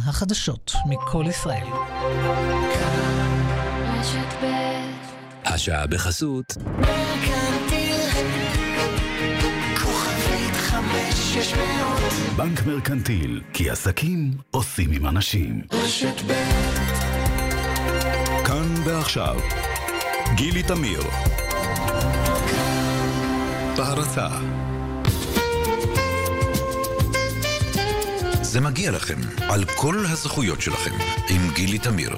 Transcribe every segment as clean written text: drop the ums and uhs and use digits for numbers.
החדשות מכל ישראל. השעה בחסות בנק מרקנטיל, כי עסקים עושים עם אנשים. כאן ועכשיו גילי תמיר בהרצה. זה מגיע לכם על כל הזכויות שלכם עם גילי תמיר.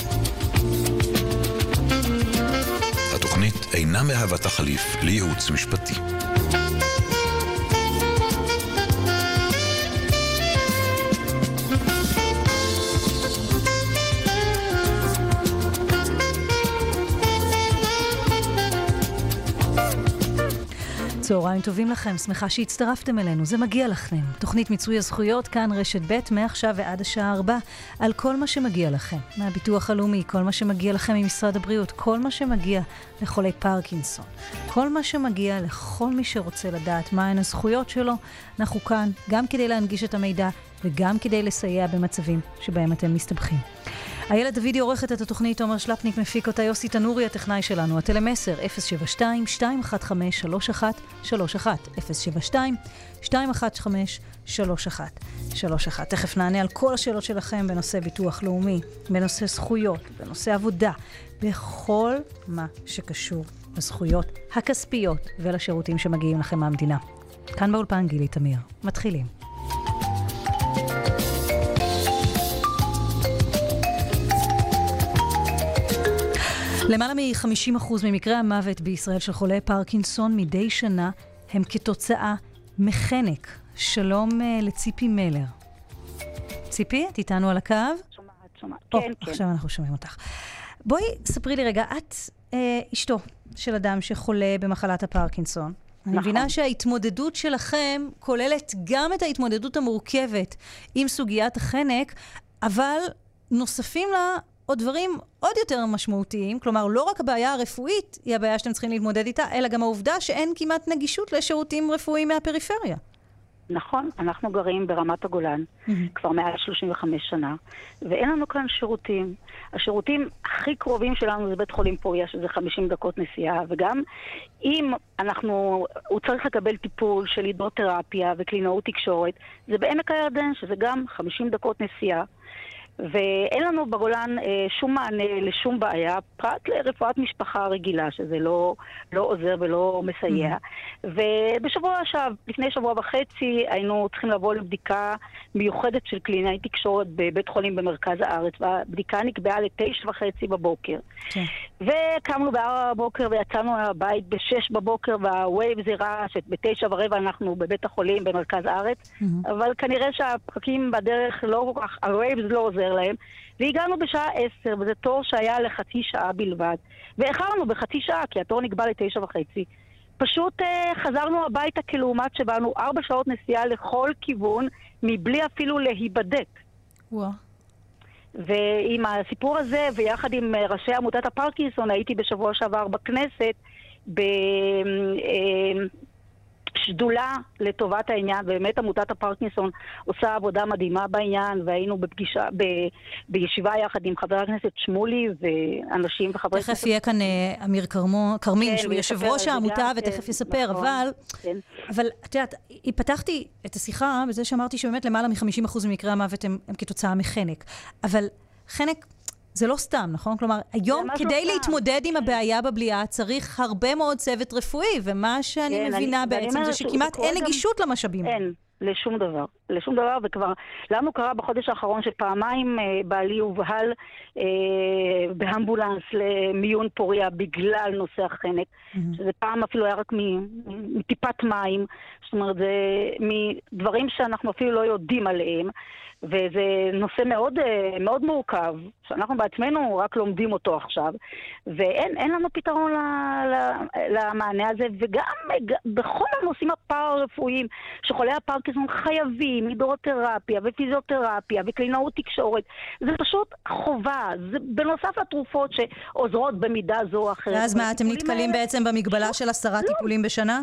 התוכנית אינה מהווה תחליף לייעוץ משפטי. צהריים טובים לכם, שמחה שהצטרפתם אלינו, זה מגיע לכם. תוכנית מיצוי הזכויות, כאן רשת ב' מעכשיו ועד השעה 4, על כל מה שמגיע לכם. מהביטוח הלאומי, כל מה שמגיע לכם ממשרד הבריאות, כל מה שמגיע לחולי פרקינסון, כל מה שמגיע לכל מי שרוצה לדעת מהן הזכויות שלו. אנחנו כאן גם כדי להנגיש את המידע וגם כדי לסייע במצבים שבהם אתם מסתבכים. איילת דוידי עורכת את התוכנית, תומר שלפניק מפיק אותה, יוסי תנורי הטכנאי שלנו, הטלמסר 072-215-3131, 072-215-3131. תכף נענה על כל השאלות שלכם בנושא ביטוח לאומי, בנושא זכויות, בנושא עבודה, בכל מה שקשור לזכויות הכספיות ולשירותים שמגיעים לכם מהמדינה. כאן באולפן גילי תמיר. מתחילים. למעלה מ-50% ממקרי המוות בישראל של חולי פרקינסון מדי שנה הם כתוצאה מחנק. שלום לציפי מלר. ציפי, את איתנו על הקו? שומעת. כן. עכשיו אנחנו שומעים אותך. בואי, ספרי לי רגע, את אשתו של אדם שחולה במחלת הפרקינסון. אני מבינה שההתמודדות שלכם כוללת גם את ההתמודדות המורכבת עם סוגיית החנק, אבל נוספים לה עוד דברים עוד יותר משמעותיים, כלומר לא רק הבעיה הרפואית היא הבעיה שאתם צריכים להתמודד איתה, אלא גם העובדה שאין כמעט נגישות לשירותים רפואיים מהפריפריה. נכון, אנחנו גרים ברמת הגולן כבר מעל 35 שנה, ואין לנו כאן שירותים. השירותים הכי קרובים שלנו זה בית חולים פוריה, שזה 50 דקות נסיעה, וגם אם הוא צריך לקבל טיפול של הידרותרפיה וקלינאות תקשורת, זה בעמק הירדן, שזה גם 50 דקות נסיעה. ואין לנו בגולן שום מענה לשום בעיה, פרט לרפואת משפחה רגילה, שזה לא עוזר ולא מסייע. לפני שבוע וחצי, היינו צריכים לבוא לבדיקה מיוחדת של קלינאי תקשורת בבית חולים במרכז הארץ, והבדיקה נקבעה ל9:30 בבוקר. וקמנו ב4 בבוקר ויצאנו מהבית ב6 בבוקר, והווייב זה ראה שב9:15 אנחנו בבית החולים במרכז הארץ, אבל כנראה שהפרקים בדרך לא כל כך, הווייב זה לא עוזר להם, והגענו בשעה 10, וזה תור שהיה לחצי שעה בלבד, ואיחרנו בחצי שעה, כי התור נקבע ל9:30. פשוט חזרנו הביתה כלעומת שבאנו 4 שעות נסיעה לכל כיוון, מבלי אפילו להיבדק. וואו. ועם הסיפור הזה, ויחד עם ראשי עמותת הפרקינסון, הייתי בשבוע שעבר בכנסת, שדולה לטובת העניין, באמת עמותת הפרקינסון עושה עבודה מדהימה בעניין, והיינו בישיבה יחד עם חבר הכנסת שמולי ואנשים וחברי תכף יהיה כאן אמיר קרמין, שהוא יושב ראש העמותה, ותכף יספר, אבל את יודעת, פתחתי את השיחה בזה שאמרתי שבאמת למעלה מ-50% ממקרי המוות הם כתוצאה מחנק, אבל חנק זה לא סתם, נכון? כלומר, היום כדי להתמודד עם הבעיה בבליעה צריך הרבה מאוד צוות רפואי, ומה שאני מבינה בעצם זה שכמעט אין נגישות למשאבים. אין, לשום דבר, וכבר לנו קרה בחודש האחרון שפעמיים בעלי הובהל באמבולנס למיון פוריה בגלל נושא החנק, שזה פעם אפילו היה רק מטיפת מים, זאת אומרת, זה מדברים שאנחנו אפילו לא יודעים עליהם, וזה נושא מאוד, מאוד מורכב, שאנחנו בעצמנו רק לומדים אותו עכשיו, ואין לנו פתרון למענה הזה, וגם בכל הנושאים הפארה-רפואיים, שחולי הפרקינסון חייבים, הידרותרפיה ופיזיותרפיה וקלינאות תקשורת, זה פשוט חובה, זה בנוסף לתרופות שעוזרות במידה זו או אחרת. ואז מה, אתם נתקלים בעצם במגבלה של 10 טיפולים בשנה?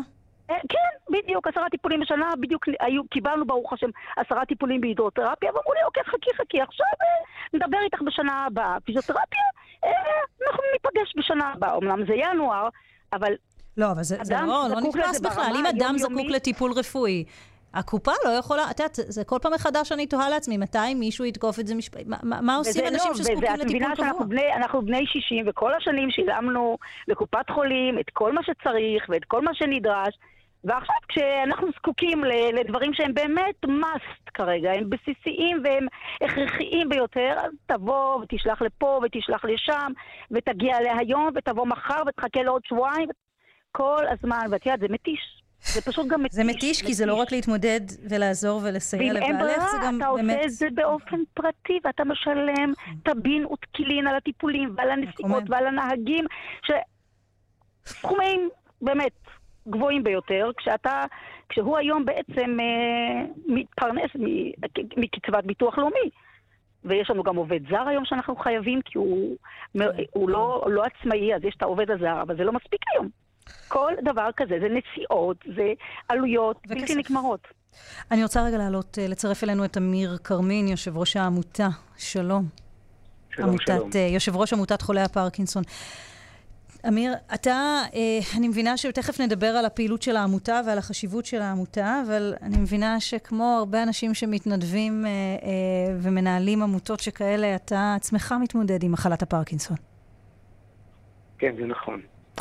כן, בדיוק, 10 טיפולים בשנה, בדיוק קיבלנו ברוך השם 10 טיפולים בהידרותרפיה, ואמרו לי, אוקיי, חכי, עכשיו נדבר איתך בשנה הבאה. פיזיותרפיה, אנחנו ניפגש בשנה הבאה, אמנם זה ינואר, אבל... לא, אבל זה לא נכנס בכלל. אם אדם זקוק לטיפול רפואי, הקופה לא יכולה, את יודעת, זה כל פעם מחדש אני תוהה לעצמי, מתי מישהו יתקוף את זה מה עושים אנשים שזקוקים לטיפול קבוע? אנחנו בני 60, וכל השנים שילמנו לקופת חולים את כל מה שצריך ואת כל מה שנדרש, ועכשיו כשאנחנו זקוקים לדברים שהם באמת must כרגע, הם בסיסיים והם הכרחיים ביותר, אז תבוא ותשלח לפה ותשלח לשם, ותגיע להיום ותבוא מחר ותחכה לעוד שבועיים, כל הזמן, ואת יודעת, זה מתיש. זה פשוט גם מתיש. זה מתיש כי זה לא רק להתמודד ולעזור ולסייע לבעלך, זה גם אתה באמת... עושה את זה באופן פרטי, ואתה משלם טבין ותקילין על הטיפולים ועל הנסיעות ועל הנהגים, שסכומים באמת גבוהים ביותר, כשהוא היום בעצם מתפרנס מקצבת ביטוח לאומי. ויש לנו גם עובד זר היום שאנחנו חייבים, כי הוא לא עצמאי, אז יש את העובד הזר, אבל זה לא מספיק היום. כל דבר כזה, זה נסיעות, זה עלויות בלתי נגמרות. אני רוצה רגע לצרף אלינו את אמיר קרמין, יושב ראש העמותה. שלום. שלום. יושב ראש עמותת חולי הפרקינסון. אמיר, אני מבינה שתכף נדבר על הפעילות של העמותה ועל החשיבות של העמותה, אבל אני מבינה שכמו הרבה אנשים שמתנדבים ומנהלים עמותות שכאלה, אתה עצמך מתמודד עם מחלת הפרקינסון. כן, זה נכון.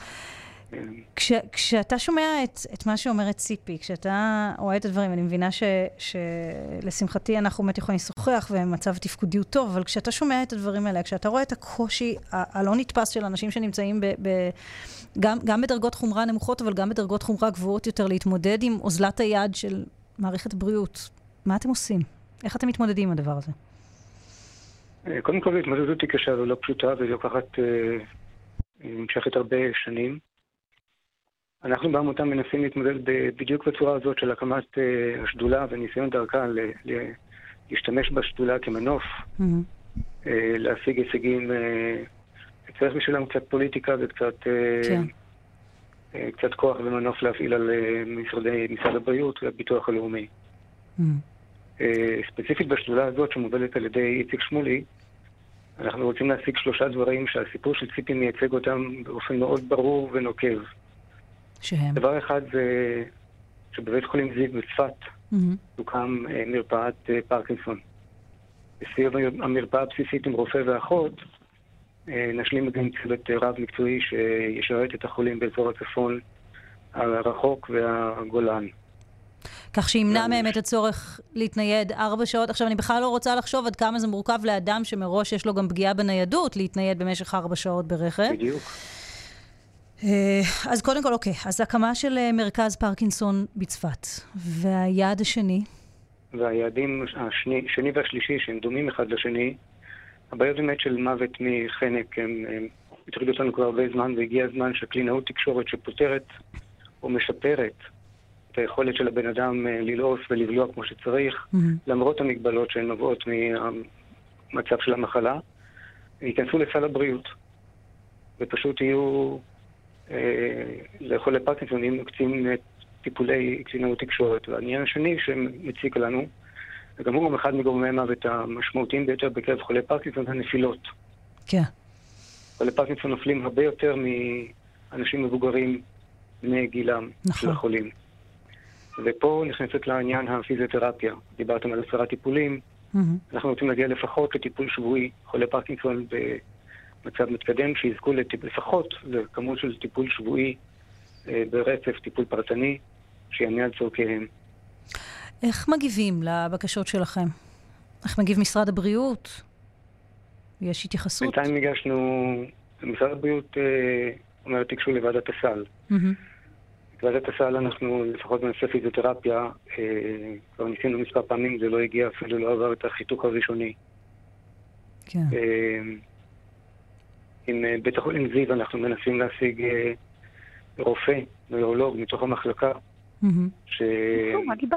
כשאתה שומע את מה שאומרת ציפי, כשאתה רואה את הדברים, אני מבינה שלשמחתי אנחנו באמת יכולים לשוחח ומצב תפקודי הוא טוב, אבל כשאתה שומע את הדברים האלה, כשאתה רואה את הקושי הלא נתפס של אנשים שנמצאים גם בדרגות חומרה נמוכות, אבל גם בדרגות חומרה גבוהות יותר, להתמודד עם אוזלת היד של מערכת הבריאות, מה אתם עושים? איך אתם מתמודדים עם הדבר הזה? קודם כל, התמודדות היא קשה ולא פשוטה, ולוקחת, נמשכת הרבה שנים. אנחנו בעמותה מנסים להתמודד בדיוק בצורה הזאת של הקמת השדולה וניסיון דרכה להשתמש בשדולה כמנוף, להשיג הישגים, צריך בשבילם קצת פוליטיקה וקצת קצת כוח ומנוף להפעיל על משרד הבריאות והביטוח הלאומי. ספציפית בשדולה הזאת שמובלת על ידי איציק שמולי, אנחנו רוצים להשיג 3 דברים שהסיפור של ציפי מייצג אותם באופן מאוד ברור ונוקב. שהם? דבר אחד זה שבבית חולים זיו בצפת הוקם מרפאת פרקינסון. בסביב המרפאה הבסיסית עם רופא ואחות, נשלים גם צוות רב מקצועי שישרת את החולים באזור הצפון הרחוק והגולן. כך שימנע מהם את הצורך להתנייד 4 שעות. עכשיו, אני בכלל לא רוצה לחשוב עד כמה זה מורכב לאדם שמראש יש לו גם פגיעה בניידות, להתנייד במשך 4 שעות ברכב. בדיוק. אז קודם כל, אוקיי. אז הקמה של מרכז פרקינסון בצפת. והיעד השני? והיעדים השני והשלישי, שהם דומים אחד לשני, הבעיות באמת של מוות מחנק, הם התחילו אותנו כבר הרבה זמן, והגיע הזמן שקלינאות תקשורת שפותרת או משפרת את היכולת של הבן אדם ללעוס ולבלוע כמו שצריך, למרות המגבלות שהן נובעות מהמצב של המחלה, ייכנסו לסל הבריאות, ופשוט יהיו לחולי פרקינסון יהיו מוקצים טיפולי קלינאות תקשורת. והעניין השני שמציג לנו, וגם הוא גם אחד מגורמי המוות המשמעותיים ביותר בקרב חולי פרקינסון, הנפילות. כן. חולי פרקינסון נופלים הרבה יותר מאנשים מבוגרים בני גילם של החולים. ופה נכנסת לעניין הפיזיותרפיה. דיברתם על 10 טיפולים. אנחנו רוצים להגיע לפחות לטיפול שבועי. חולי פרקינסון במצב מתקדם שיזכו לפחות לכמות של טיפול שבועי ברצף, טיפול פרטני, שיענה על צורכיהם. איך מגיבים לבקשות שלכם? איך מגיב משרד הבריאות? יש התייחסות? בינתיים ניגשנו, משרד הבריאות אומר תיגשו לוועדת הסל. ועדת הסל אנחנו לפחות בנושא פיזיותרפיה, כבר ניסינו מספר פעמים, זה לא הגיע, אפילו לא עבר את החיתוך הראשוני. כן. עם בית החולים זיו אנחנו מנסים להשיג רופא, נוירולוג, מתוך המחלקה. מה דיבר?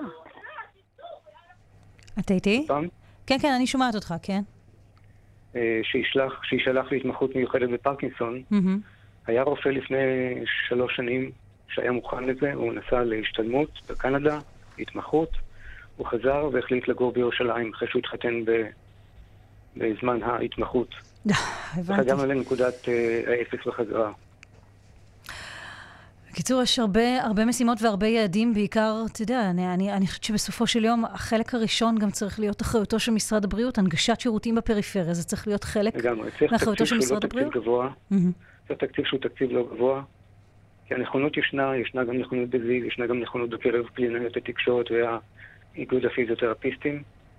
אתה איתי? כן, כן, אני שומעת אותך, כן. שישלח להתמחות מיוחדת בפרקינסון. היה רופא לפני 3 שנים שהיה מוכן לזה, הוא נסע להשתלמות בקנדה, התמחות, הוא חזר והחליט לגור בירושלים אחרי שהוא התחתן בזמן ההתמחות. הבנתי. חזרנו לנקודת האפס בחזרה. בקיצור, יש הרבה משימות והרבה יעדים, בעיקר, אתה יודע, אני חושבת שבסופו של יום, החלק הראשון גם צריך להיות אחריותו של משרד הבריאות, הנגשת שירותים בפריפריה, זה צריך להיות חלק מאחריותו של משרד הבריאות. זה תקציב שהוא תקציב לא גבוה, כי הנכונות ישנה גם נכונות בזיו, ישנה גם נכונות בקרב קלינאיות התקשורת והאיגוד הפיזיותרפיסטים.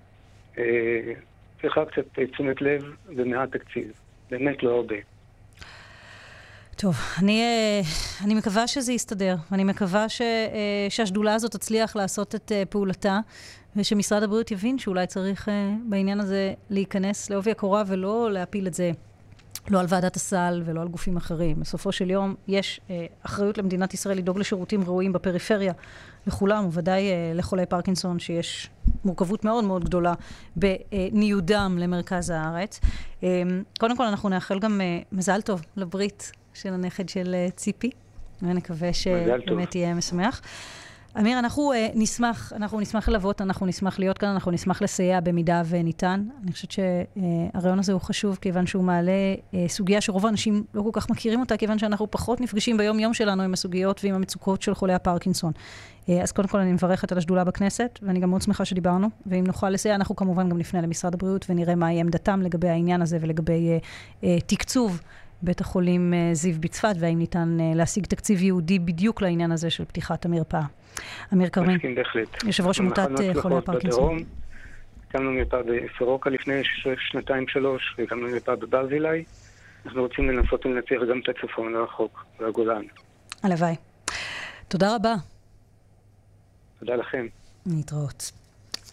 צריכה קצת תשומת לב ומעט תקציב, באמת לא הרבה. טוב, אני מקווה שזה יסתדר, ואני מקווה שהשדולה הזאת תצליח לעשות את פעולתה, ושמשרד הבריאות יבין שאולי צריך בעניין הזה להיכנס לעובי הקורה ולא להפיל את זה לא על ועדת הסל ולא על גופים אחרים. בסופו של יום יש אחריות למדינת ישראל לדאוג לשירותים ראויים בפריפריה לכולם, וודאי לחולי פרקינסון שיש מורכבות מאוד מאוד גדולה בניודם למרכז הארץ. קודם כל אנחנו נאחל גם מזל טוב לברית של הנכד של ציפי, ונקווה שבאמת יהיה משמח. אמיר, אנחנו נשמח ללוות, אנחנו נשמח להיות כאן, אנחנו נשמח לסייע במידה וניתן. אני חושבת שהרעיון הזה הוא חשוב, כיוון שהוא מעלה סוגיה שרוב האנשים לא כל כך מכירים אותה, כיוון שאנחנו פחות נפגשים ביום יום שלנו עם הסוגיות ועם המצוקות של חולי הפרקינסון. אז קודם כל אני מברכת על השדולה בכנסת, ואני גם מאוד שמחה שדיברנו, ואם נוכל לסייע, אנחנו כמובן גם נפנה למשרד הבריאות, ונראה מהי עמדתם לגבי העניין הזה, ולגבי תקצוב בית החולים זיו בצפת, והאם ניתן להשיג תקציב יהודי בדיוק לעניין הזה של פתיחת המרפאה. אמיר כרמל, יושב ראש עמותת חולי הפרקינסון. הקמנו מרפאה בסורוקה לפני 2-3, והקמנו מרפאה בברזילי. אנחנו רוצים לנסות לנצח גם את הצפון הרחוק והגולן. הלוואי. תודה רבה. תודה לכם. להתראות. 072-215-3131,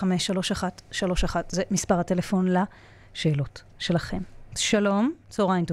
זה מספר הטלפון לשאלות שלכם. שלום, צהריים טובים.